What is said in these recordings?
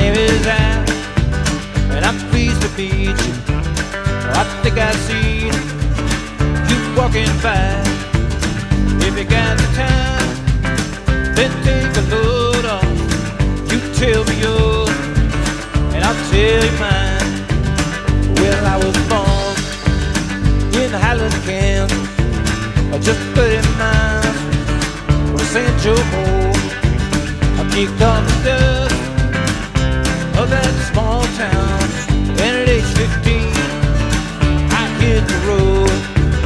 name is Al, and I'm pleased to meet you. I think I see you walking by. If you got the time, then take a load off. You tell me yours, and I'll tell you mine. Well, I was born in Highland, Kansas, just 30 miles from St. Joe. I kicked off the dust of that small town, and at age 15, I hit the road.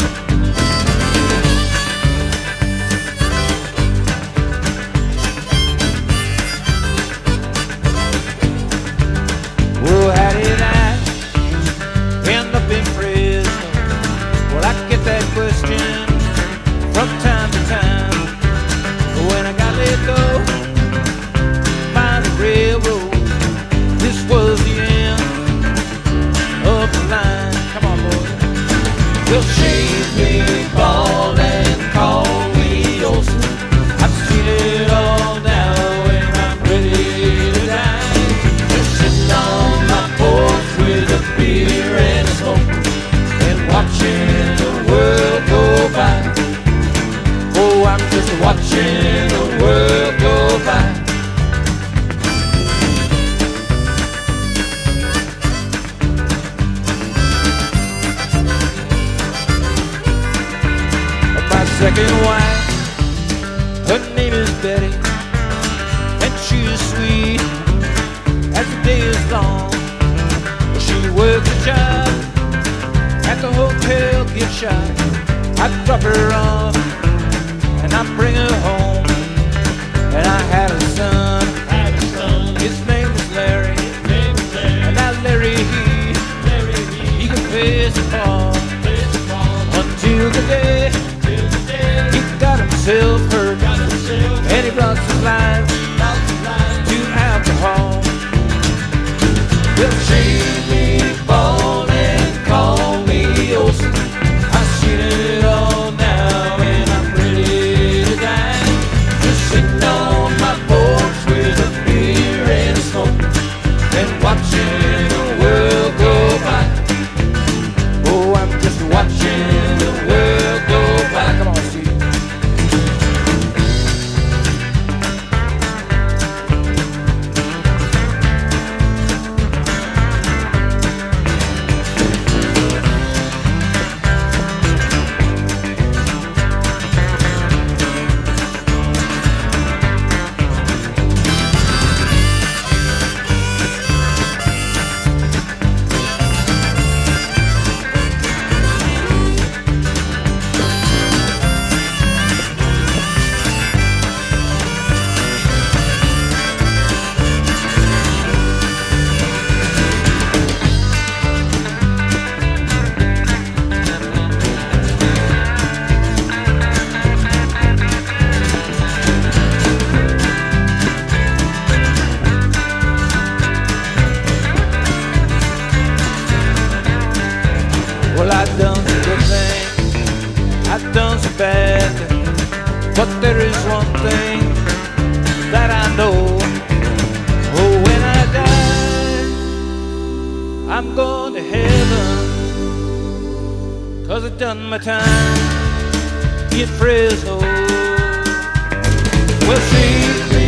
Oh, how did I end up in prison? Well, I get that question from time to time. When I got let go by the railroad, this was the end of the line. Come on, boys. Well, shave me bald and call me Olsen. I've seen it all now and I'm ready to die. Just sitting on my porch with a beer and a smoke and watching the world go by. Oh, I'm just watching the world go by. My second wife, her name is Betty, and she is sweet as the day is long. She works a job at the hotel gift shop. I drop her off and I bring her home. And I had a son, his name was Larry. And now Larry, he can play the ball until the day he got himself hurt, and he lost his life to alcohol. Well, shave me bald and call me Olsen. I've seen it all now and I'm ready to die. Just sitting on my porch with a beer and a smoke and watching the world go by. Oh, I'm just watching the world go by. Come on, Steve. Well, I've done some good things, I've done some bad things, but there is one thing that I know. Oh, when I die, I'm going to heaven, 'cause I've done my time in Fresno. Well, see me